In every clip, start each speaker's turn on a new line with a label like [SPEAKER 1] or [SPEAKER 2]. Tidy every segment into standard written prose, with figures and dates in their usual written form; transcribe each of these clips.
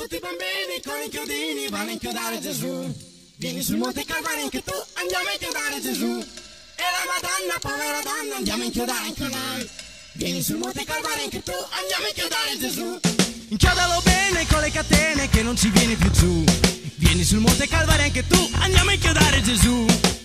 [SPEAKER 1] tutti i bambini con i chiodini vanno a inchiodare Gesù. Vieni sul Monte Calvario anche tu, andiamo a inchiodare Gesù. E la Madonna, povera donna, andiamo a inchiodare anche noi. Vieni sul Monte Calvario anche tu, andiamo a inchiodare Gesù. Inchiodalo bene con le catene che non ci vieni più giù. Vieni sul Monte Calvario anche tu, andiamo a inchiodare Gesù.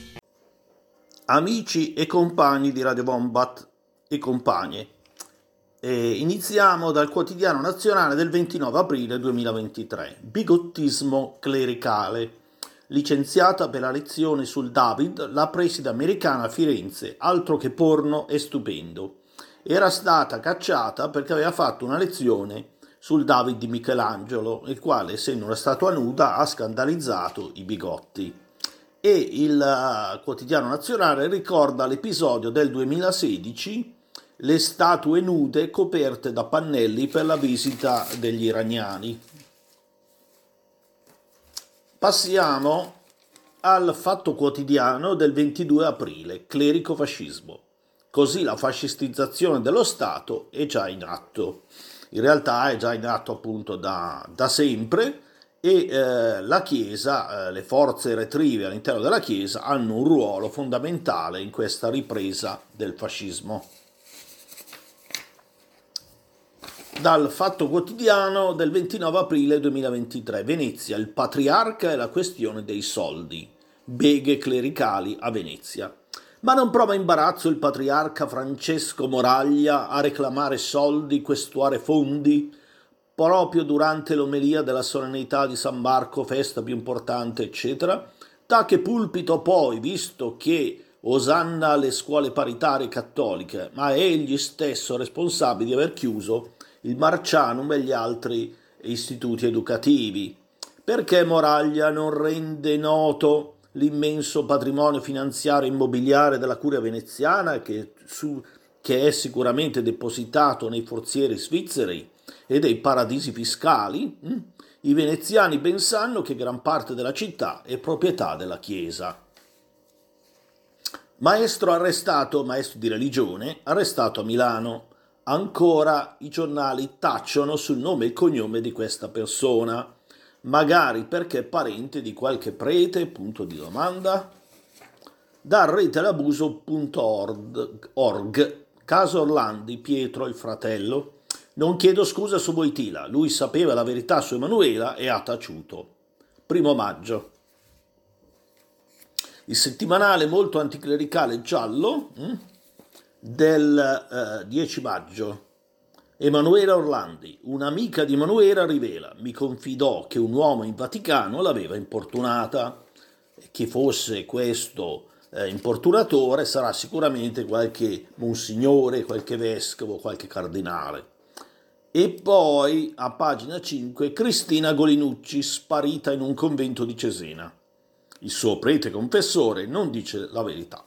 [SPEAKER 2] Amici e compagni di Radio Wombat e compagne, iniziamo dal quotidiano nazionale del 29 aprile 2023. Bigottismo clericale. Licenziata per la lezione sul David, la preside americana a Firenze, altro che porno e stupendo. Era stata cacciata perché aveva fatto una lezione sul David di Michelangelo, il quale, essendo una statua nuda, ha scandalizzato i bigotti. E il quotidiano nazionale ricorda l'episodio del 2016, le statue nude coperte da pannelli per la visita degli iraniani. Passiamo al Fatto Quotidiano del 22 aprile, clerico-fascismo. Così la fascistizzazione dello Stato è già in atto. In realtà è già in atto appunto da sempre e la Chiesa, le forze retrive all'interno della Chiesa hanno un ruolo fondamentale in questa ripresa del fascismo. Dal Fatto Quotidiano del 29 aprile 2023, Venezia, il patriarca e la questione dei soldi, beghe clericali a Venezia. Ma non prova imbarazzo il patriarca Francesco Moraglia a reclamare soldi, questuare fondi, proprio durante l'omelia della solennità di San Marco, festa più importante, eccetera? Da che pulpito poi, visto che osanna alle scuole paritarie cattoliche, ma è egli stesso responsabile di aver chiuso il Marcianum e gli altri istituti educativi? Perché Moraglia non rende noto l'immenso patrimonio finanziario e immobiliare della curia veneziana che è sicuramente depositato nei forzieri svizzeri e dei paradisi fiscali? I veneziani ben sanno che gran parte della città è proprietà della Chiesa. Maestro di religione, arrestato a Milano. Ancora i giornali tacciono sul nome e cognome di questa persona, magari perché è parente di qualche prete, punto di domanda. Da retelabuso.org, caso Orlandi, Pietro il fratello. Non chiedo scusa su Wojtyla, lui sapeva la verità su Emanuela e ha taciuto. 1 maggio. Il settimanale molto anticlericale Giallo del 10 maggio. Emanuela Orlandi, un'amica di Emanuela rivela, mi confidò che un uomo in Vaticano l'aveva importunata. Chi fosse questo importunatore sarà sicuramente qualche monsignore, qualche vescovo, qualche cardinale. E poi a pagina 5 Cristina Golinucci, sparita in un convento di Cesena. Il suo prete confessore non dice la verità.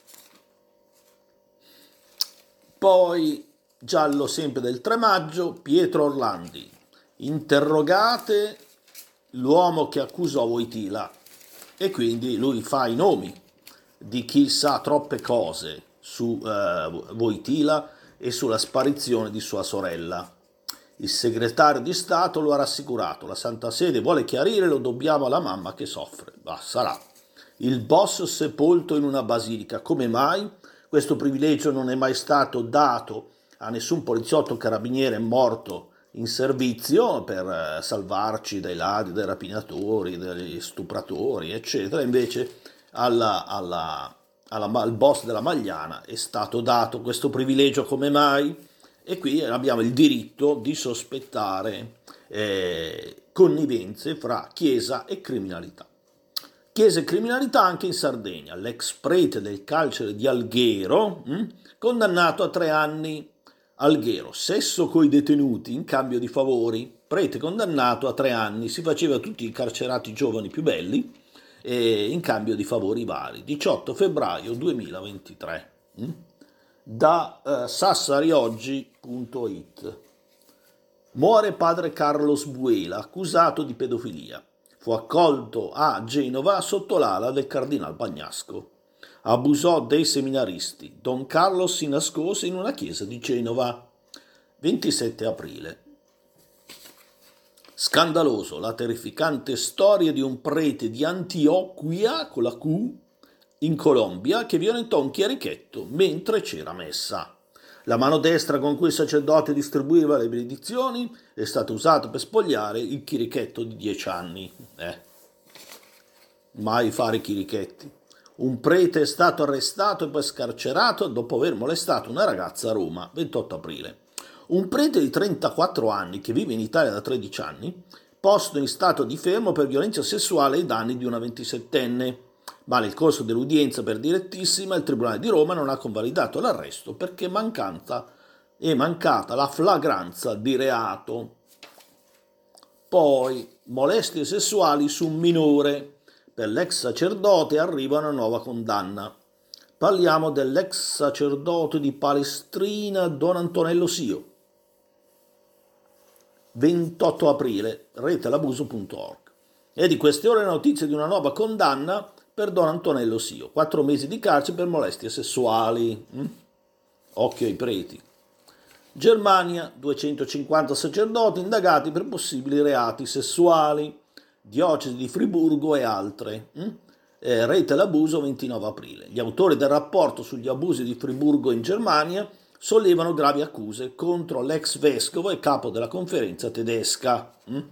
[SPEAKER 2] Poi Giallo sempre del 3 maggio, Pietro Orlandi, interrogate l'uomo che accusò Wojtyla, e quindi lui fa i nomi di chi sa troppe cose su Wojtyla e sulla sparizione di sua sorella. Il segretario di Stato lo ha rassicurato, la Santa Sede vuole chiarire, lo dobbiamo alla mamma che soffre. Sarà. Il boss sepolto in una basilica, come mai? Questo privilegio non è mai stato dato a nessun poliziotto carabiniere morto in servizio per salvarci dai ladri, dai rapinatori, dagli stupratori, eccetera. Invece al boss della Magliana è stato dato questo privilegio, come mai? E qui abbiamo il diritto di sospettare connivenze fra Chiesa e criminalità. Chiesa e criminalità anche in Sardegna. L'ex prete del carcere di Alghero, condannato a 3 anni. Alghero, sesso coi detenuti in cambio di favori. Prete condannato a 3 anni, si faceva tutti i carcerati giovani più belli in cambio di favori vari. 18 febbraio 2023. Da sassarioggi.it. Muore padre Carlos Buela, accusato di pedofilia. Fu accolto a Genova sotto l'ala del cardinal Bagnasco. Abusò dei seminaristi. Don Carlos si nascose in una chiesa di Genova. 27 aprile. Scandaloso la terrificante storia di un prete di Antioquia, con la Q, in Colombia, che violentò un chierichetto mentre c'era messa. La mano destra con cui il sacerdote distribuiva le benedizioni è stata usata per spogliare il chierichetto di 10 anni. Mai fare chirichetti. Un prete è stato arrestato e poi scarcerato dopo aver molestato una ragazza a Roma, 28 aprile. Un prete di 34 anni che vive in Italia da 13 anni, posto in stato di fermo per violenza sessuale ai danni di una 27enne. Ma nel corso dell'udienza per direttissima il Tribunale di Roma non ha convalidato l'arresto perché è mancata la flagranza di reato. Poi molestie sessuali su un minore. Per l'ex sacerdote arriva una nuova condanna. Parliamo dell'ex sacerdote di Palestrina Don Antonello Sio. 28 aprile, retelabuso.org. È di queste ore la notizia di una nuova condanna per Don Antonello Sio. 4 mesi di carcere per molestie sessuali. Occhio ai preti. Germania, 250 sacerdoti indagati per possibili reati sessuali. Diocesi di Friburgo e altre. Rete l'abuso 29 aprile. Gli autori del rapporto sugli abusi di Friburgo in Germania sollevano gravi accuse contro l'ex vescovo e capo della conferenza tedesca.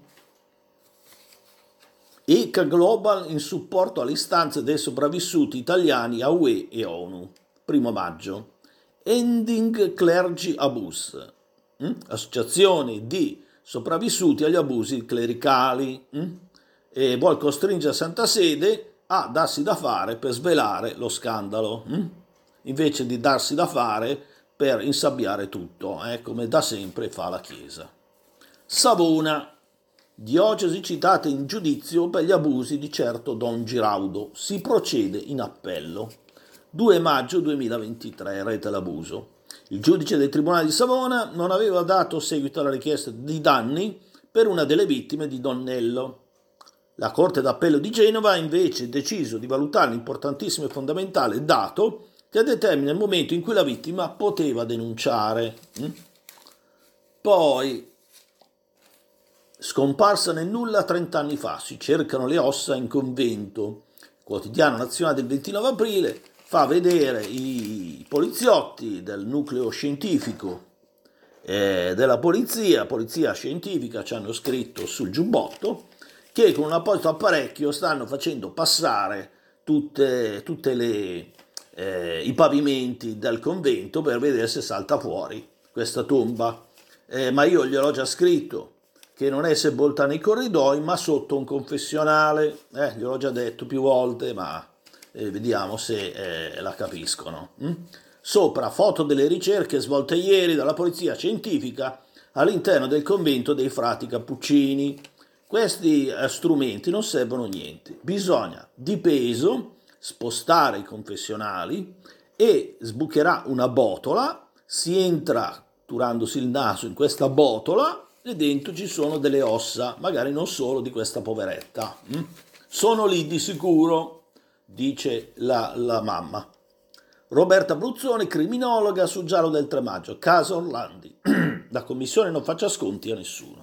[SPEAKER 2] ECA Global in supporto alle istanze dei sopravvissuti italiani a UE e ONU. 1 maggio. Ending Clergy Abuse. Associazione di sopravvissuti agli abusi clericali. E vuol costringere Santa Sede a darsi da fare per svelare lo scandalo, invece di darsi da fare per insabbiare tutto, come da sempre fa la Chiesa. Savona, diocesi citate in giudizio per gli abusi di certo Don Giraudo, si procede in appello. 2 maggio 2023, rete l'abuso. Il giudice del Tribunale di Savona non aveva dato seguito alla richiesta di danni per una delle vittime di Don Nello. La Corte d'Appello di Genova ha invece deciso di valutare l'importantissimo e fondamentale dato che determina il momento in cui la vittima poteva denunciare. Poi, scomparsa nel nulla 30 anni fa, si cercano le ossa in convento. Quotidiano Nazionale del 29 aprile fa vedere i poliziotti del nucleo scientifico della polizia scientifica, ci hanno scritto sul giubbotto, che con un apposito apparecchio stanno facendo passare tutte i pavimenti del convento per vedere se salta fuori questa tomba. Ma io gliel'ho già scritto che non è sepolta nei corridoi ma sotto un confessionale. Gliel'ho già detto più volte, ma vediamo se la capiscono. Sopra foto delle ricerche svolte ieri dalla polizia scientifica all'interno del convento dei frati cappuccini. Questi strumenti non servono a niente, bisogna di peso spostare i confessionali e sbucherà una botola, si entra turandosi il naso in questa botola e dentro ci sono delle ossa, magari non solo di questa poveretta. Sono lì di sicuro, dice la mamma. Roberta Bruzzone, criminologa, sul giallo del 3 maggio, caso Orlandi. La commissione non faccia sconti a nessuno.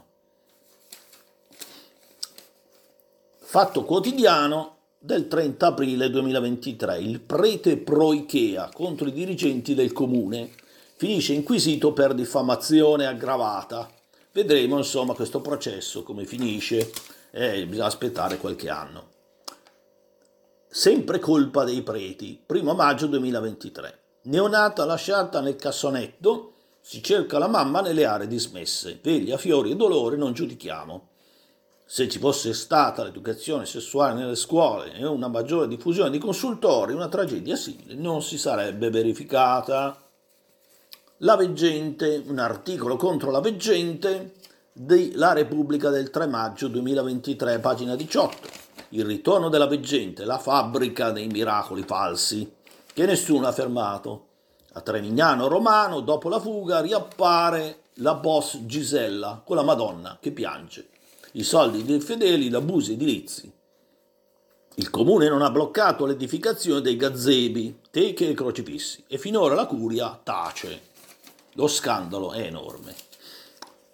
[SPEAKER 2] Fatto quotidiano del 30 aprile 2023, il prete pro Ikea contro i dirigenti del comune finisce inquisito per diffamazione aggravata. Vedremo insomma questo processo come finisce, bisogna aspettare qualche anno. Sempre colpa dei preti, 1 maggio 2023. Neonata lasciata nel cassonetto, si cerca la mamma nelle aree dismesse. Veglia, fiori e dolore non giudichiamo. Se ci fosse stata l'educazione sessuale nelle scuole e una maggiore diffusione di consultori, una tragedia simile non si sarebbe verificata. La Veggente, un articolo contro la Veggente di La Repubblica del 3 maggio 2023, pagina 18. Il ritorno della Veggente, la fabbrica dei miracoli falsi, che nessuno ha fermato. A Trevignano Romano, dopo la fuga, riappare la boss Gisella con la Madonna che piange. I soldi dei fedeli, gli abusi edilizi. Il comune non ha bloccato l'edificazione dei gazebi, teche e crocifissi e finora la curia tace. Lo scandalo è enorme.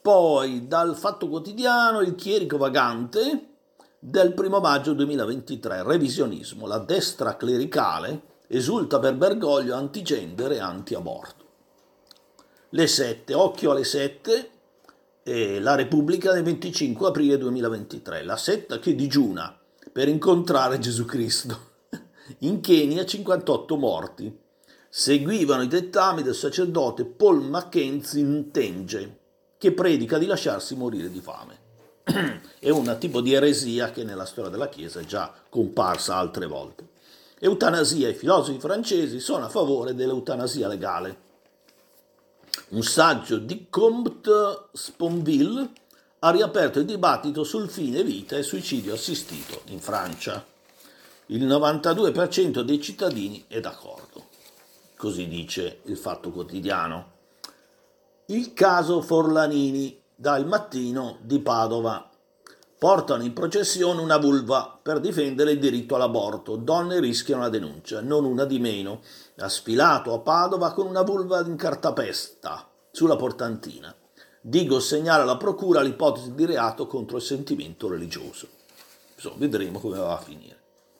[SPEAKER 2] Poi dal Fatto Quotidiano il chierico vagante del 1 maggio 2023, revisionismo, la destra clericale esulta per Bergoglio antigender e anti-aborto. Le 7, occhio alle 7, la Repubblica del 25 aprile 2023, la setta che digiuna per incontrare Gesù Cristo. In Kenya 58 morti. Seguivano i dettami del sacerdote Paul Mackenzie Ntenje, che predica di lasciarsi morire di fame. È un tipo di eresia che nella storia della Chiesa è già comparsa altre volte. Eutanasia. I filosofi francesi sono a favore dell'eutanasia legale. Un saggio di Comte Sponville ha riaperto il dibattito sul fine vita e suicidio assistito in Francia. Il 92% dei cittadini è d'accordo. Così dice il Fatto Quotidiano. Il caso Forlanini, dal Mattino di Padova. Portano in processione una vulva per difendere il diritto all'aborto. Donne rischiano la denuncia, non una di meno. Ha sfilato a Padova con una vulva in cartapesta sulla portantina. Digo segnala alla procura l'ipotesi di reato contro il sentimento religioso. Insomma, vedremo come va a finire.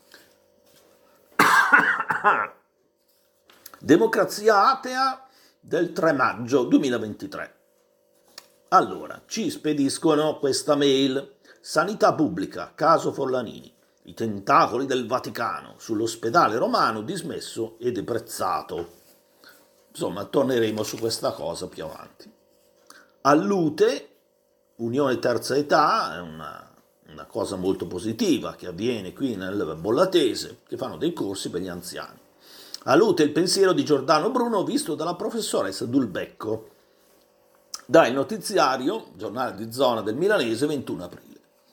[SPEAKER 2] Democrazia atea del 3 maggio 2023. Allora, ci spediscono questa mail. Sanità pubblica, caso Forlanini. I tentacoli del Vaticano sull'ospedale romano dismesso e deprezzato. Insomma, torneremo su questa cosa più avanti. All'UTE, Unione Terza Età, è una cosa molto positiva che avviene qui nel Bollatese, che fanno dei corsi per gli anziani. All'UTE il pensiero di Giordano Bruno visto dalla professoressa Dulbecco. Dal notiziario, giornale di zona del Milanese, 21 aprile.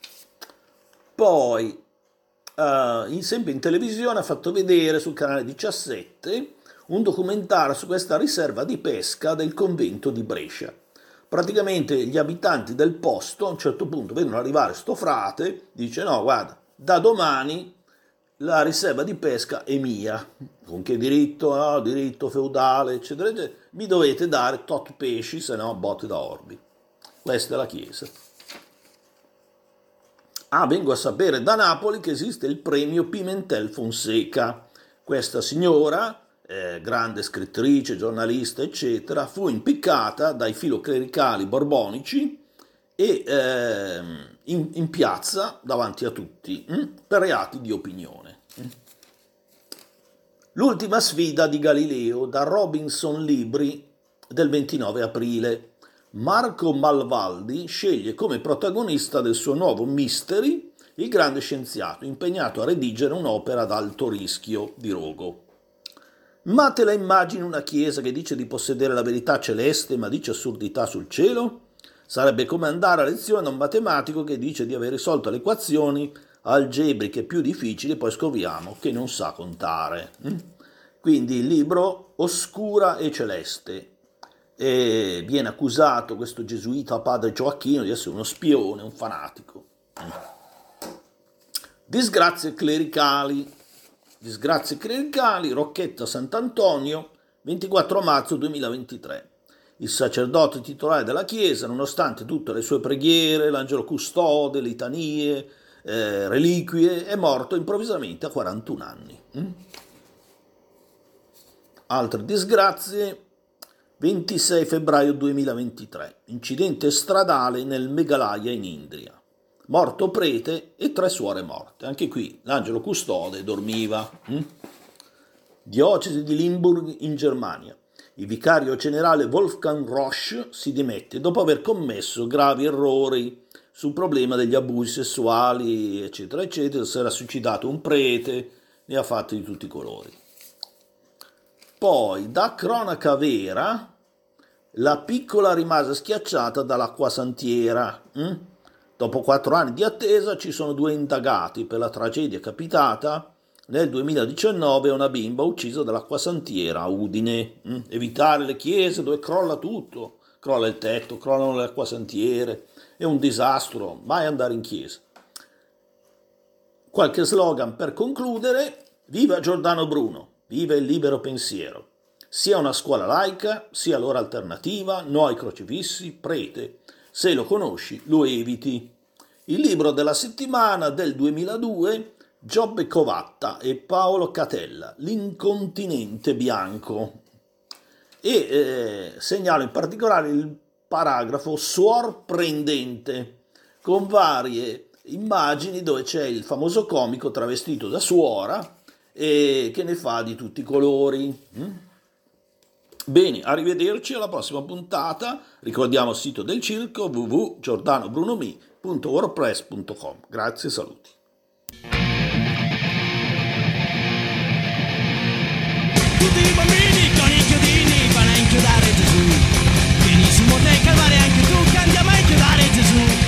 [SPEAKER 2] Poi, sempre in televisione, ha fatto vedere sul canale 17 un documentario su questa riserva di pesca del convento di Brescia. Praticamente gli abitanti del posto a un certo punto vedono arrivare sto frate, dice no guarda, da domani la riserva di pesca è mia, con che diritto? No, diritto feudale, eccetera, eccetera, mi dovete dare tot pesci, se no botte da orbi. Questa è la Chiesa. Vengo a sapere da Napoli che esiste il premio Pimentel Fonseca. Questa signora, grande scrittrice, giornalista, eccetera, fu impiccata dai filoclericali borbonici e in piazza davanti a tutti per reati di opinione. L'ultima sfida di Galileo, da Robinson Libri del 29 aprile. Marco Malvaldi sceglie come protagonista del suo nuovo Mystery il grande scienziato impegnato a redigere un'opera ad alto rischio di rogo. Ma te la immagini una chiesa che dice di possedere la verità celeste ma dice assurdità sul cielo? Sarebbe come andare a lezione da un matematico che dice di aver risolto le equazioni algebriche più difficili e poi scopriamo che non sa contare. Quindi il libro Oscura e Celeste. E viene accusato questo gesuita padre Gioacchino di essere uno spione, un fanatico. Disgrazie clericali, Rocchetta Sant'Antonio, 24 marzo 2023. Il sacerdote titolare della Chiesa, nonostante tutte le sue preghiere, l'angelo custode, litanie, reliquie, è morto improvvisamente a 41 anni. Altre disgrazie. 26 febbraio 2023, incidente stradale nel Meghalaya in Indria. Morto prete e 3 suore morte. Anche qui l'angelo custode dormiva. Diocesi di Limburg in Germania. Il vicario generale Wolfgang Roche si dimette dopo aver commesso gravi errori sul problema degli abusi sessuali, eccetera, eccetera. Si era suicidato un prete, ne ha fatti di tutti i colori. Poi, da cronaca vera, la piccola rimase schiacciata dall'acquasantiera. Dopo 4 anni di attesa ci sono 2 indagati per la tragedia capitata nel 2019 a una bimba uccisa dall'acquasantiera a Udine. Evitare le chiese dove crolla tutto, crolla il tetto, crollano le acquasantiere, è un disastro, mai andare in chiesa. Qualche slogan per concludere: viva Giordano Bruno, viva il libero pensiero. Sia una scuola laica, sia l'ora alternativa, no ai crocifissi, prete. Se lo conosci, lo eviti. Il libro della settimana del 2002, Giobbe Covatta e Paolo Catella, L'incontinente bianco. E segnalo in particolare il paragrafo sorprendente, con varie immagini dove c'è il famoso comico travestito da suora e che ne fa di tutti i colori. Bene, arrivederci alla prossima puntata. Ricordiamo il sito del circo www.giordanobrunomi.wordpress.com. Grazie, saluti.
[SPEAKER 1] Tutti i bambini con i chiodini vanno a inchiodare Gesù. Vieni su Monte Calvario anche tu che andiamo a inchiodare Gesù.